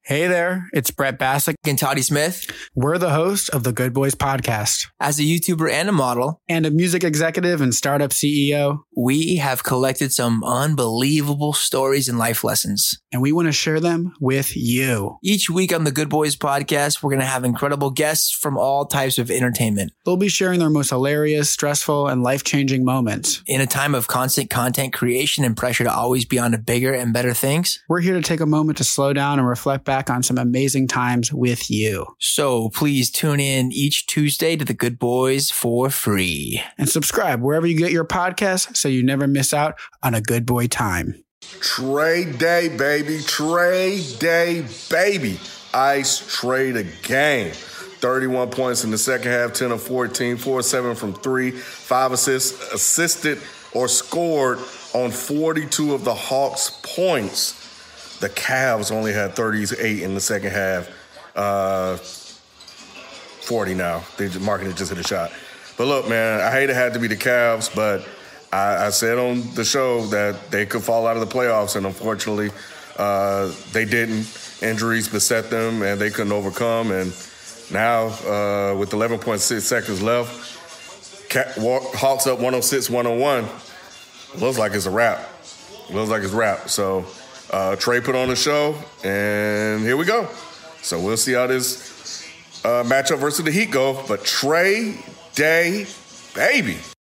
Hey there, it's Brett Bassick and Toddy Smith. We're the hosts of the Good Boys Podcast. As a YouTuber and a model, and a music executive and startup CEO, we have collected some unbelievable stories and life lessons. And we want to share them with you. Each week on the Good Boys Podcast, we're going to have incredible guests from all types of entertainment. They'll be sharing their most hilarious, stressful, and life-changing moments. In a time of constant content creation and pressure to always be on to bigger and better things, we're here to take a moment to slow down and reflect back on some amazing times with you. So please tune in each Tuesday to the Good Boys for free. And subscribe wherever you get your podcasts so you never miss out on a good boy time. Trade day, baby. Trade day, baby. Ice trade a game. 31 points in the second half, 10 of 14, 4-7 from 3, 5 assists, assisted or scored on 42 of the Hawks' points. The Cavs only had 38 in the second half. 40 now. Marketing just hit a shot. But look, man, I hate it had to be the Cavs, but I said on the show that they could fall out of the playoffs, and unfortunately, they didn't. Injuries beset them, and they couldn't overcome. And now, with 11.6 seconds left, Hawks up 106-101. Looks like it's a wrap. So Trey put on the show, and here we go. So we'll see how this matchup versus the Heat go. But Trey Day, baby.